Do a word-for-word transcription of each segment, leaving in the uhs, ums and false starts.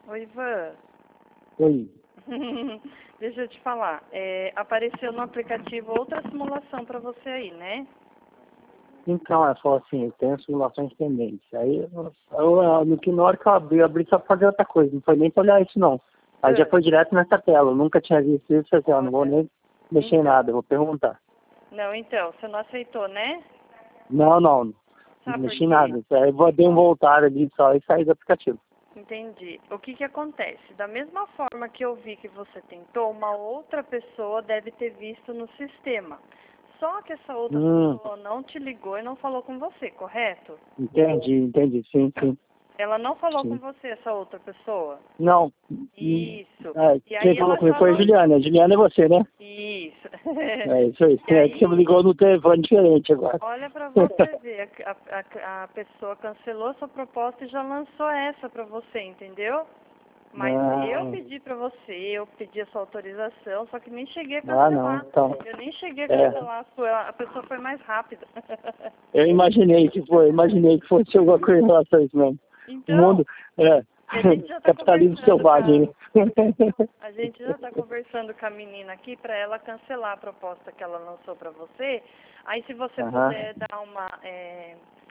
Oi, Ivan. Oi. Deixa eu te falar. É, apareceu no aplicativo outra simulação para você aí, né? Então, ela falou assim, eu tenho simulações pendentes. Aí, eu, eu, no que na hora que eu abri, eu abri só pra fazer outra coisa. Não foi nem pra olhar isso, não. Aí É. já foi direto nessa tela. Eu nunca tinha visto isso. Assim, ó, não vou nem mexer em Então. nada, eu vou perguntar. Não, então, você não aceitou, né? Não, não. Não Sabe por mexi em quê? nada. Aí eu vou dar um voltar ali só e sair do aplicativo. Entendi. O que que acontece? Da mesma forma que eu vi que você tentou, uma outra pessoa deve ter visto no sistema. Só que essa outra Hum, pessoa não te ligou e não falou com você, correto? entendi, entendi. Sim, sim, Ela não falou com sim. você, essa outra pessoa? Não. Hum, Isso. é, E quem aí falou ela comigo foi a falou... Juliana. A Juliana é você, né? Isso. É isso aí. E É que você me aí, ligou no telefone diferente agora. olha pra você ver, a, a, a pessoa cancelou sua proposta e já lançou essa pra você, entendeu? Mas eu Não, pedi pra você, eu pedi a sua autorização, só que nem cheguei a ah, não, cancelar. então, Eu nem cheguei a é, cancelar a sua, a pessoa foi mais rápida. eu imaginei que foi, imaginei que fosse alguma coisa em relação a isso mesmo. O Então, mundo, é, a gente já tá capitalismo conversando com selvagem, a, né? a gente já tá conversando com a menina aqui pra ela cancelar a proposta que ela lançou pra você. Aí se você Aham, puder dar uma, é,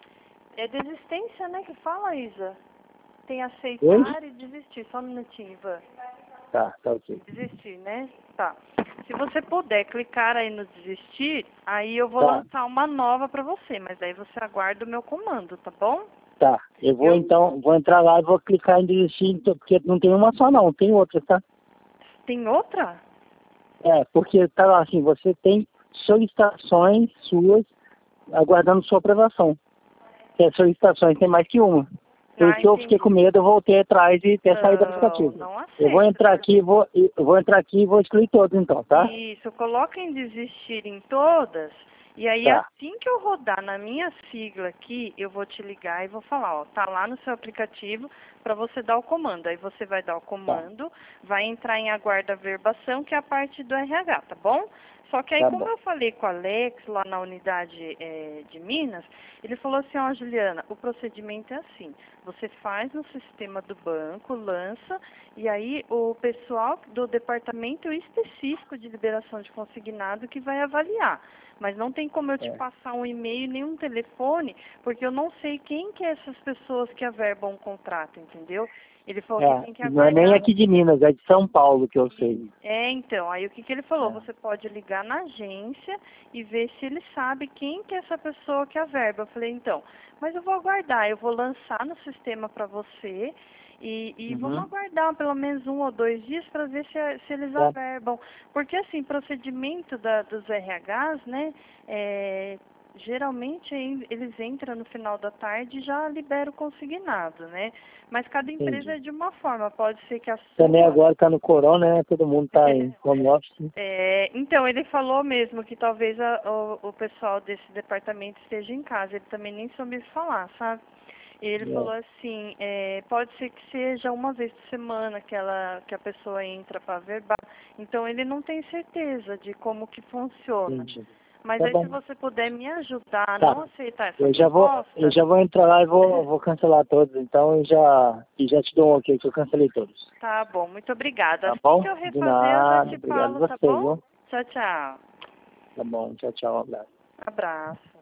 é desistência, né, que fala, Isa? Tem oi? aceitar e desistir. Só um minutinho, Ivan. Tá, tá ok. Desistir, né? Tá. Se você puder clicar aí no desistir, aí eu vou Tá, lançar uma nova pra você, mas aí você aguarda o meu comando, tá bom? tá, eu vou Eu então, vou entrar lá e vou clicar em desistir, então, porque não tem uma só não, tem outra, tá? tem outra? É, porque tá lá assim, você tem solicitações suas aguardando sua aprovação. Que as solicitações tem mais que uma. Por isso Ah, que eu fiquei com entendi. medo, eu voltei atrás e até sair do Não, aplicativo. não Eu vou aceita. entrar aqui, vou, eu vou entrar aqui e vou excluir todos então, tá? Isso, coloca em desistir em todas. E aí, Tá, assim que eu rodar na minha sigla aqui, eu vou te ligar e vou falar, ó, tá lá no seu aplicativo para você dar o comando. Aí você vai dar o tá, comando, vai entrar em aguarda verbação, que é a parte do R H, tá bom? Só que aí, tá como bom. eu falei com o Alex lá na unidade eh, de Minas, ele falou assim, ó, Juliana, o procedimento é assim, você faz no sistema do banco, lança, e aí o pessoal do departamento específico de liberação de consignado que vai avaliar. Mas não tem como eu te É, passar um e-mail nem um telefone, porque eu não sei quem que é essas pessoas que averbam o contrato, entendeu? Ele falou que é, tem que não é nem aguardar. aqui de Minas, é de São Paulo que eu sei. É, então, aí o que, que ele falou? É, Você pode ligar na agência e ver se ele sabe quem que é essa pessoa que averba. Eu falei, então, mas eu vou aguardar, eu vou lançar no sistema para você e, e vamos uhum, aguardar pelo menos um ou dois dias para ver se, se eles tá, averbam. Porque, assim, procedimento da, dos R Hs, né, é, geralmente em- eles entram no final da tarde e já liberam o consignado, né? Mas cada empresa entendi. é de uma forma, pode ser que a Também sua... agora tá no corona, né? Todo mundo tá em home office. É, então, ele falou mesmo que talvez a- o, o pessoal desse departamento esteja em casa. Ele também nem soube falar, sabe? E ele É, falou assim, é, pode ser que seja uma vez por semana que, ela, que a pessoa entra para verbar. Então, ele não tem certeza de como que funciona. entendi. Mas Tá aí, se bom. você puder me ajudar a Tá. não aceitar essa Eu já vou, eu proposta... já vou entrar lá e vou, vou cancelar todos, então eu já, e já te dou um ok que eu cancelei todos. Tá bom, muito obrigada. Tá Assim que bom? eu De refazer, eu já nada, te obrigado falo, a tá você, bom? viu? Tchau, tchau. Tá bom, tchau, tchau, um abraço. Abraço.